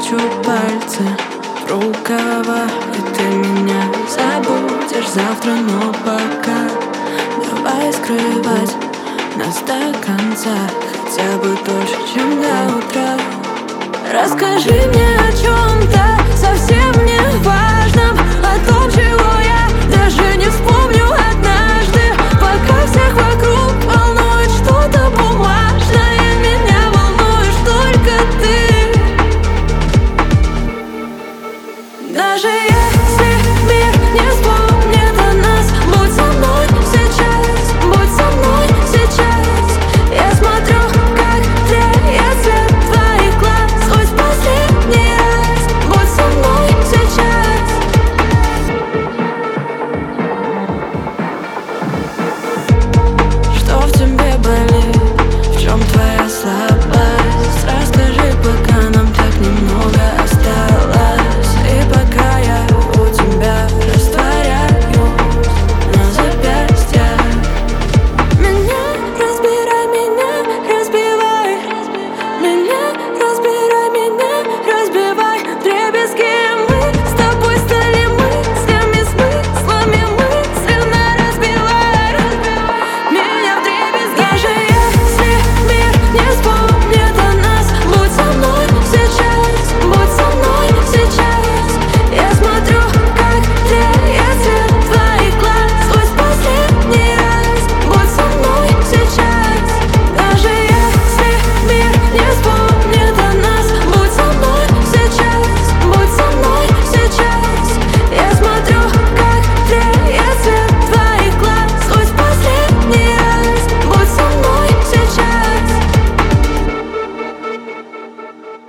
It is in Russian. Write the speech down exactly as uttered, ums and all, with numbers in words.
запущу пальцы в рукава, и ты меня забудешь завтра. Но пока давай скрывать нас до конца, хотя бы дольше, чем до утра. Расскажи мне